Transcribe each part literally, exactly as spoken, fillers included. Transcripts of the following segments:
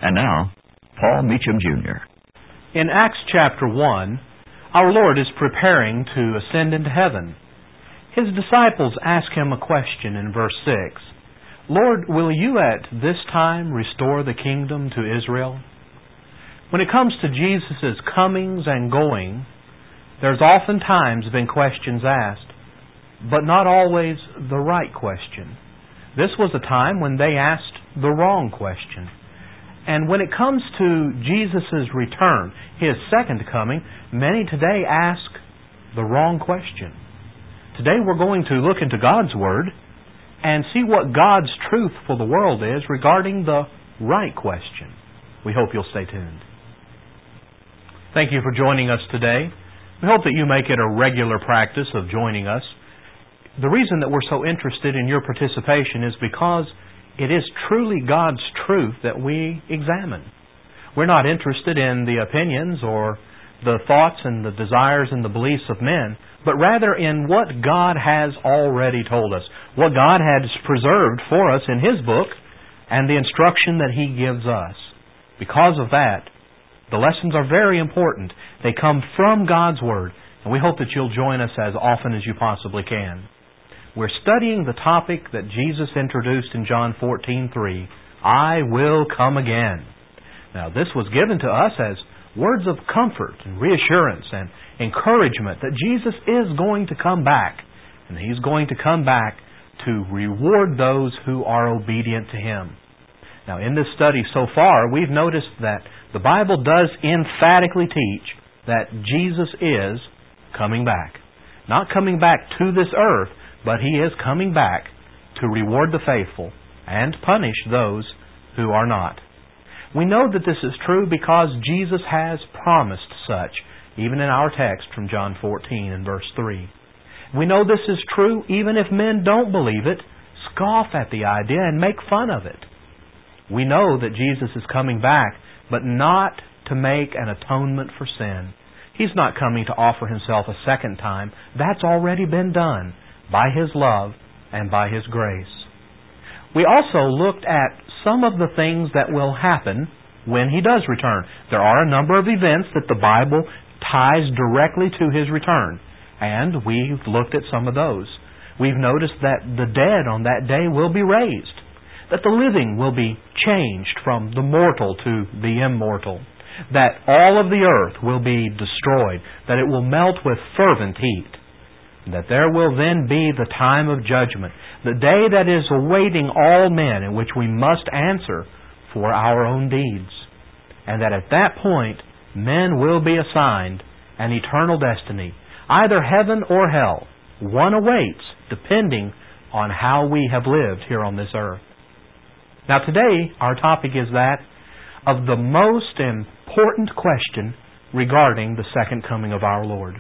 And now, Paul Meacham, Junior In Acts chapter one, our Lord is preparing to ascend into heaven. His disciples ask Him a question in verse six. Lord, will you at this time restore the kingdom to Israel? When it comes to Jesus' comings and going, there's oftentimes been questions asked, but not always the right question. This was a time when they asked the wrong question. And when it comes to Jesus' return, His second coming, many today ask the wrong question. Today we're going to look into God's Word and see what God's truth for the world is regarding the right question. We hope you'll stay tuned. Thank you for joining us today. We hope that you make it a regular practice of joining us. The reason that we're so interested in your participation is because it is truly God's truth that we examine. We're not interested in the opinions or the thoughts and the desires and the beliefs of men, but rather in what God has already told us, what God has preserved for us in His book, and the instruction that He gives us. Because of that, the lessons are very important. They come from God's Word, and we hope that you'll join us as often as you possibly can. We're studying the topic that Jesus introduced in John fourteen three, I will come again. Now, this was given to us as words of comfort and reassurance and encouragement that Jesus is going to come back, and He's going to come back to reward those who are obedient to Him. Now, in this study so far, we've noticed that the Bible does emphatically teach that Jesus is coming back. Not coming back to this earth, but He is coming back to reward the faithful and punish those who are not. We know that this is true because Jesus has promised such, even in our text from John fourteen and verse three. We know this is true even if men don't believe it, scoff at the idea, and make fun of it. We know that Jesus is coming back, but not to make an atonement for sin. He's not coming to offer Himself a second time. That's already been done by His love and by His grace. We also looked at some of the things that will happen when He does return. There are a number of events that the Bible ties directly to His return, and we've looked at some of those. We've noticed that the dead on that day will be raised, that the living will be changed from the mortal to the immortal, that all of the earth will be destroyed, that it will melt with fervent heat, that there will then be the time of judgment, the day that is awaiting all men, in which we must answer for our own deeds, and that at that point men will be assigned an eternal destiny, either heaven or hell. One awaits, depending on how we have lived here on this earth. Now today, our topic is that of the most important question regarding the second coming of our Lord.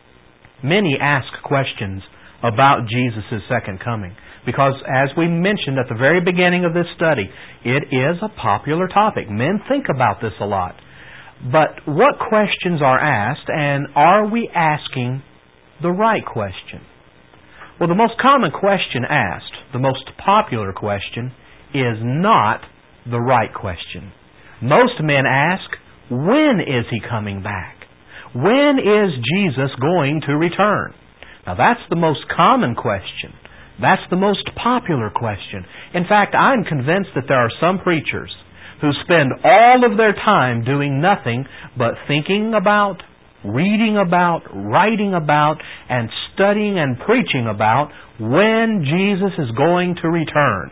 Many ask questions about Jesus' second coming because, as we mentioned at the very beginning of this study, it is a popular topic. Men think about this a lot. But what questions are asked, and are we asking the right question? Well, the most common question asked, the most popular question, is not the right question. Most men ask, when is He coming back? When is Jesus going to return? Now that's the most common question. That's the most popular question. In fact, I'm convinced that there are some preachers who spend all of their time doing nothing but thinking about, reading about, writing about, and studying and preaching about when Jesus is going to return.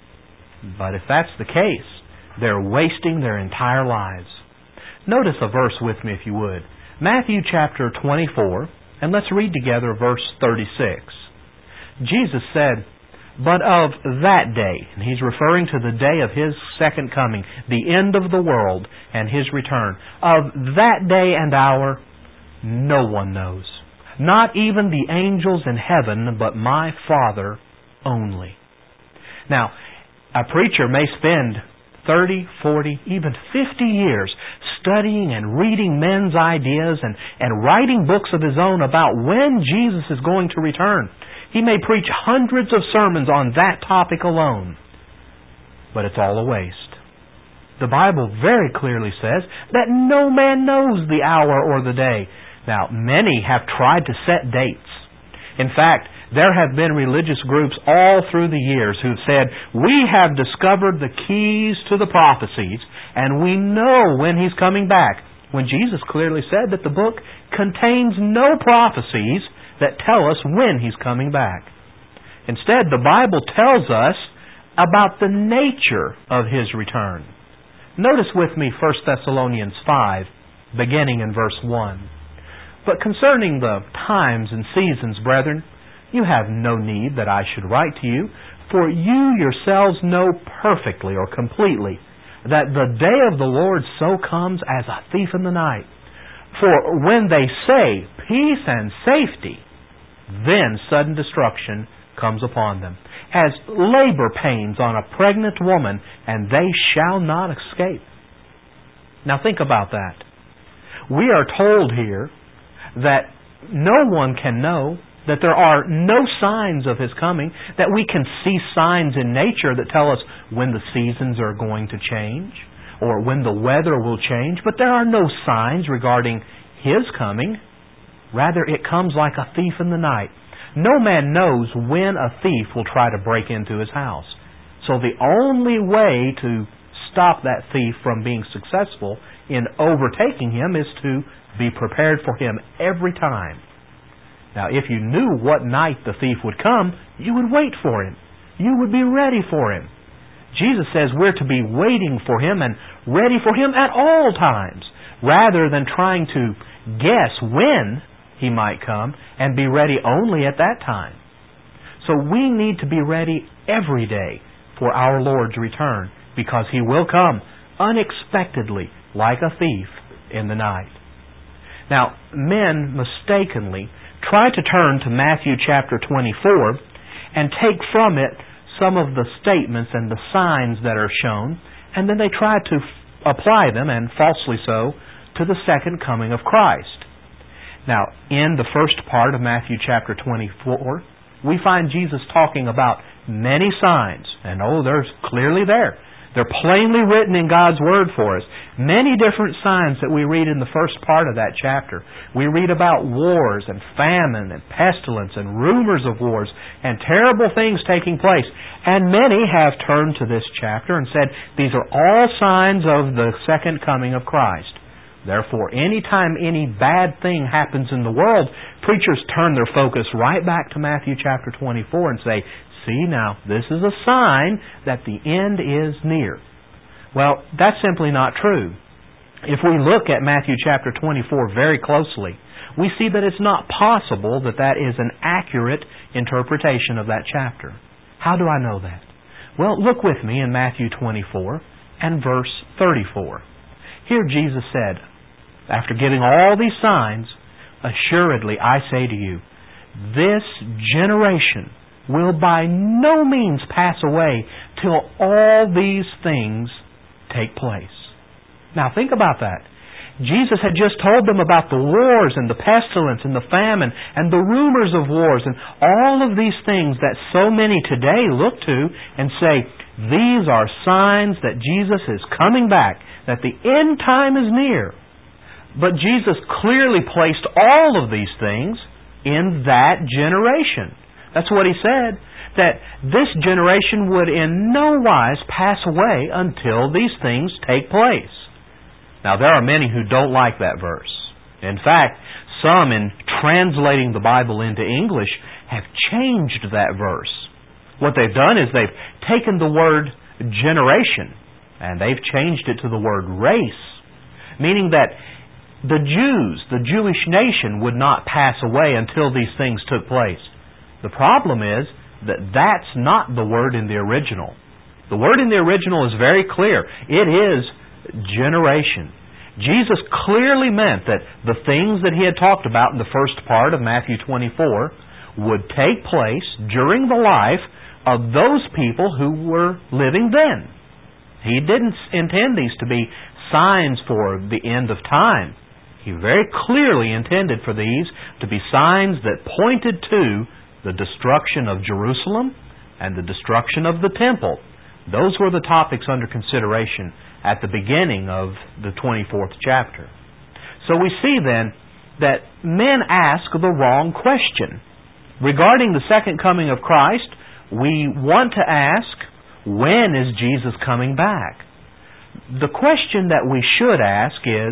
But if that's the case, they're wasting their entire lives. Notice a verse with me if you would. Matthew chapter twenty-four, and let's read together verse thirty-six. Jesus said, but of that day, and He's referring to the day of His second coming, the end of the world and His return, of that day and hour no one knows, not even the angels in heaven, but my Father only. Now, a preacher may spend thirty, forty, even fifty years studying and reading men's ideas and, and writing books of his own about when Jesus is going to return. He may preach hundreds of sermons on that topic alone, but it's all a waste. The Bible very clearly says that no man knows the hour or the day. Now, many have tried to set dates. In fact, there have been religious groups all through the years who've said, we have discovered the keys to the prophecies, and we know when He's coming back, when Jesus clearly said that the book contains no prophecies that tell us when He's coming back. Instead, the Bible tells us about the nature of His return. Notice with me First Thessalonians five, beginning in verse one. But concerning the times and seasons, brethren, you have no need that I should write to you, for you yourselves know perfectly or completely that the day of the Lord so comes as a thief in the night. For when they say peace and safety, then sudden destruction comes upon them, as labor pains on a pregnant woman, and they shall not escape. Now think about that. We are told here that no one can know, that there are no signs of His coming, that we can see signs in nature that tell us when the seasons are going to change, or when the weather will change, but there are no signs regarding His coming. Rather, it comes like a thief in the night. No man knows when a thief will try to break into his house. So the only way to stop that thief from being successful in overtaking him is to be prepared for him every time. Now, if you knew what night the thief would come, you would wait for him. You would be ready for him. Jesus says we're to be waiting for Him and ready for Him at all times, rather than trying to guess when He might come and be ready only at that time. So we need to be ready every day for our Lord's return, because He will come unexpectedly like a thief in the night. Now, men mistakenly try to turn to Matthew chapter twenty-four and take from it some of the statements and the signs that are shown, and then they try to f- apply them, and falsely so, to the second coming of Christ. Now, in the first part of Matthew chapter twenty-four, we find Jesus talking about many signs, and oh, they're clearly there. They're plainly written in God's Word for us. Many different signs that we read in the first part of that chapter. We read about wars and famine and pestilence and rumors of wars and terrible things taking place. And many have turned to this chapter and said, these are all signs of the second coming of Christ. Therefore, anytime any bad thing happens in the world, preachers turn their focus right back to Matthew chapter twenty-four and say, see now, this is a sign that the end is near. Well, that's simply not true. If we look at Matthew chapter twenty-four very closely, we see that it's not possible that that is an accurate interpretation of that chapter. How do I know that? Well, look with me in Matthew twenty-four and verse thirty-four. Here Jesus said, after giving all these signs, assuredly I say to you, this generation will by no means pass away till all these things take place. Now think about that. Jesus had just told them about the wars and the pestilence and the famine and the rumors of wars and all of these things that so many today look to and say, these are signs that Jesus is coming back, that the end time is near. But Jesus clearly placed all of these things in that generation. That's what He said, that this generation would in no wise pass away until these things take place. Now, there are many who don't like that verse. In fact, some in translating the Bible into English have changed that verse. What they've done is they've taken the word generation and they've changed it to the word race, meaning that the Jews, the Jewish nation, would not pass away until these things took place. The problem is that that's not the word in the original. The word in the original is very clear. It is generation. Jesus clearly meant that the things that He had talked about in the first part of Matthew twenty-four would take place during the life of those people who were living then. He didn't intend these to be signs for the end of time. He very clearly intended for these to be signs that pointed to the destruction of Jerusalem and the destruction of the temple. Those were the topics under consideration at the beginning of the twenty-fourth chapter. So we see then that men ask the wrong question. Regarding the second coming of Christ, we want to ask, when is Jesus coming back? The question that we should ask is,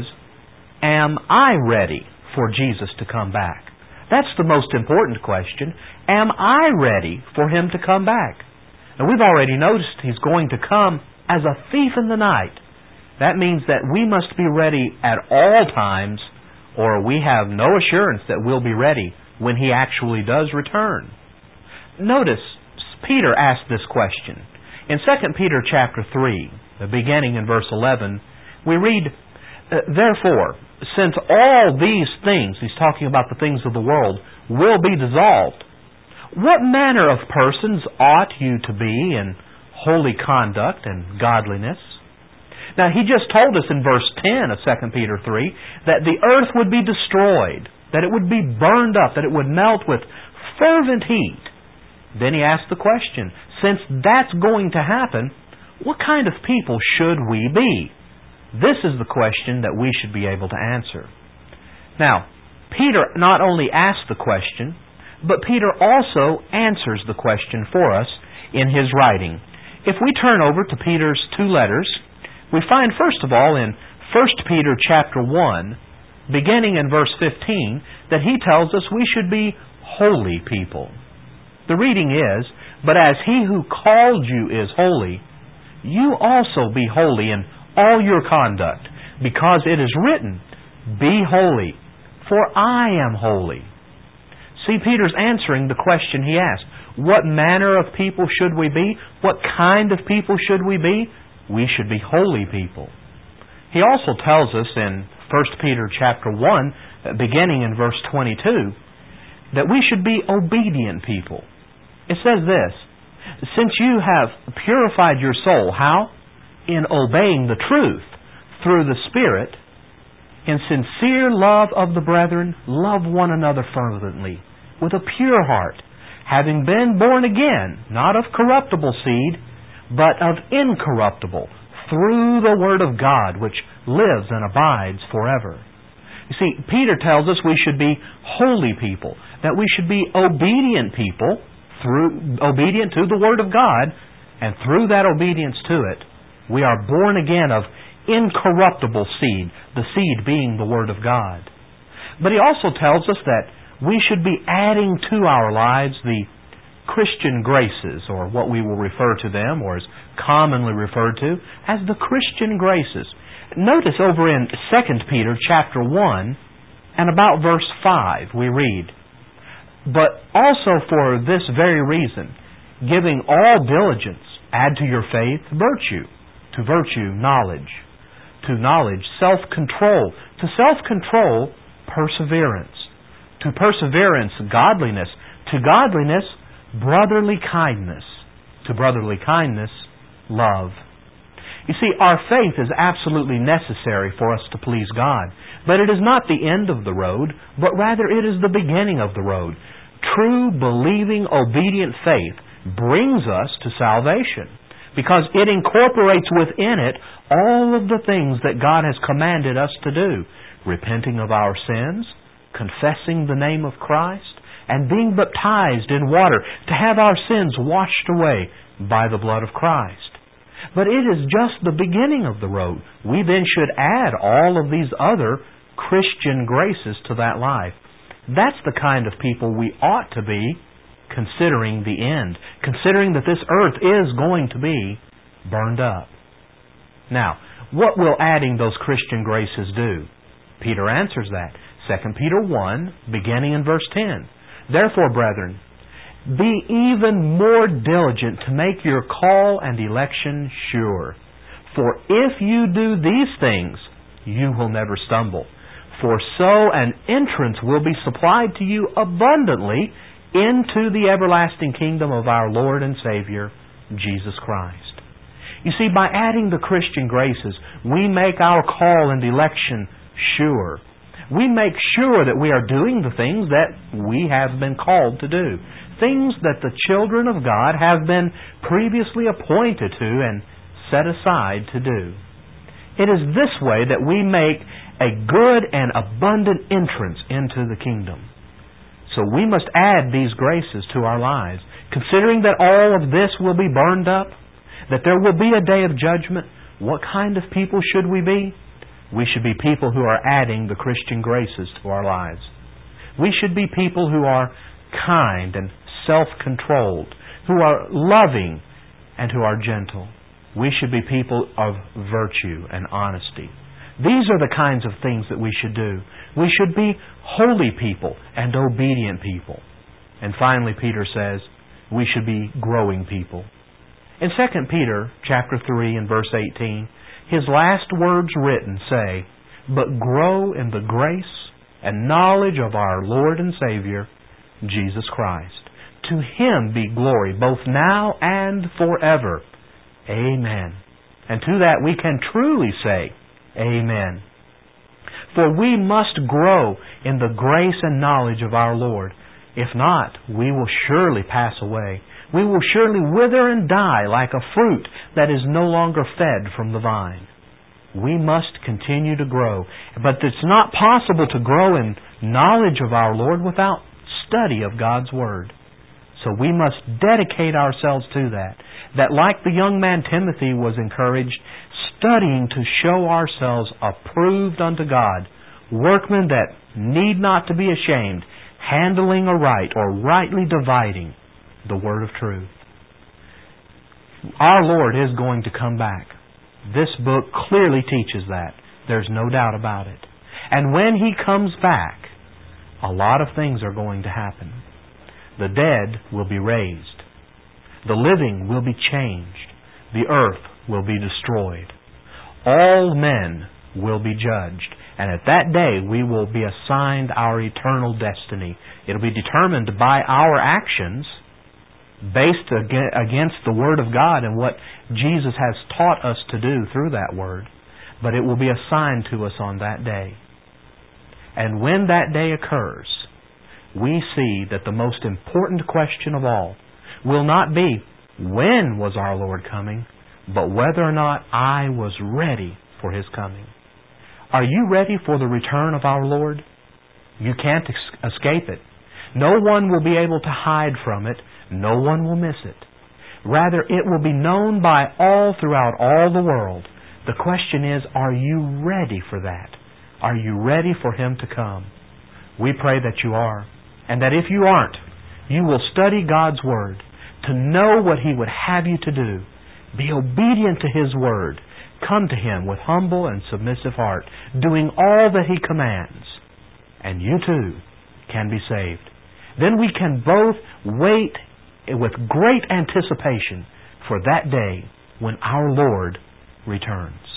am I ready for Jesus to come back? That's the most important question. Am I ready for Him to come back? And we've already noticed He's going to come as a thief in the night. That means that we must be ready at all times, or we have no assurance that we'll be ready when He actually does return. Notice, Peter asked this question. In Second Peter chapter three, beginning in verse eleven, we read, "Therefore, since all these things," he's talking about the things of the world, "will be dissolved, what manner of persons ought you to be in holy conduct and godliness?" Now, he just told us in verse ten of Second Peter three that the earth would be destroyed, that it would be burned up, that it would melt with fervent heat. Then he asked the question, since that's going to happen, what kind of people should we be? This is the question that we should be able to answer. Now, Peter not only asked the question, but Peter also answers the question for us in his writing. If we turn over to Peter's two letters, we find first of all in First Peter chapter one, beginning in verse fifteen, that he tells us we should be holy people. The reading is, "But as He who called you is holy, you also be holy in all your conduct, because it is written, 'Be holy, for I am holy.'" See, Peter's answering the question he asked. What manner of people should we be? What kind of people should we be? We should be holy people. He also tells us in First Peter chapter one, beginning in verse twenty-two, that we should be obedient people. It says this, "Since you have purified your soul," how? "In obeying the truth through the Spirit, in sincere love of the brethren, love one another fervently, with a pure heart, having been born again, not of corruptible seed, but of incorruptible, through the Word of God, which lives and abides forever." You see, Peter tells us we should be holy people, that we should be obedient people, through obedient to the Word of God, and through that obedience to it, we are born again of incorruptible seed, the seed being the Word of God. But he also tells us that we should be adding to our lives the Christian graces, or what we will refer to them, or is commonly referred to, as the Christian graces. Notice over in Second Peter chapter one, and about verse five, we read, "But also for this very reason, giving all diligence, add to your faith virtue, to virtue knowledge, to knowledge self-control, to self-control perseverance, to perseverance godliness, to godliness brotherly kindness, to brotherly kindness love." You see, our faith is absolutely necessary for us to please God, but it is not the end of the road, but rather it is the beginning of the road. True, believing, obedient faith brings us to salvation, because it incorporates within it all of the things that God has commanded us to do, repenting of our sins, confessing the name of Christ, and being baptized in water to have our sins washed away by the blood of Christ. But it is just the beginning of the road. We then should add all of these other Christian graces to that life. That's the kind of people we ought to be, considering the end, considering that this earth is going to be burned up. Now, what will adding those Christian graces do? Peter answers that. Second Peter one, beginning in verse ten. "Therefore, brethren, be even more diligent to make your call and election sure. For if you do these things, you will never stumble. For so an entrance will be supplied to you abundantly into the everlasting kingdom of our Lord and Savior, Jesus Christ." You see, by adding the Christian graces, we make our call and election sure. We make sure that we are doing the things that we have been called to do. Things that the children of God have been previously appointed to and set aside to do. It is this way that we make a good and abundant entrance into the kingdom. So we must add these graces to our lives. Considering that all of this will be burned up, that there will be a day of judgment, what kind of people should we be? We should be people who are adding the Christian graces to our lives. We should be people who are kind and self-controlled, who are loving and who are gentle. We should be people of virtue and honesty. These are the kinds of things that we should do. We should be holy people and obedient people. And finally, Peter says, we should be growing people. In Second Peter chapter three and verse eighteen, his last words written say, "But grow in the grace and knowledge of our Lord and Savior, Jesus Christ. To Him be glory both now and forever. Amen." And to that we can truly say, Amen. For we must grow in the grace and knowledge of our Lord. If not, we will surely pass away. We will surely wither and die like a fruit that is no longer fed from the vine. We must continue to grow. But it's not possible to grow in knowledge of our Lord without study of God's Word. So we must dedicate ourselves to that. That like the young man Timothy was encouraged, studying to show ourselves approved unto God, workmen that need not to be ashamed, handling aright or rightly dividing the word of truth. Our Lord is going to come back. This book clearly teaches that. There's no doubt about it. And when He comes back, a lot of things are going to happen. The dead will be raised. The living will be changed. The earth will be destroyed. All men will be judged. And at that day, we will be assigned our eternal destiny. It'll be determined by our actions based against the Word of God and what Jesus has taught us to do through that Word. But it will be assigned to us on that day. And when that day occurs, we see that the most important question of all will not be, when was our Lord coming, but whether or not I was ready for His coming. Are you ready for the return of our Lord? You can't es- escape it. No one will be able to hide from it. No one will miss it. Rather, it will be known by all throughout all the world. The question is, are you ready for that? Are you ready for Him to come? We pray that you are. And that if you aren't, you will study God's Word to know what He would have you to do. Be obedient to His Word. Come to Him with humble and submissive heart, doing all that He commands. And you too can be saved. Then we can both wait with great anticipation for that day when our Lord returns.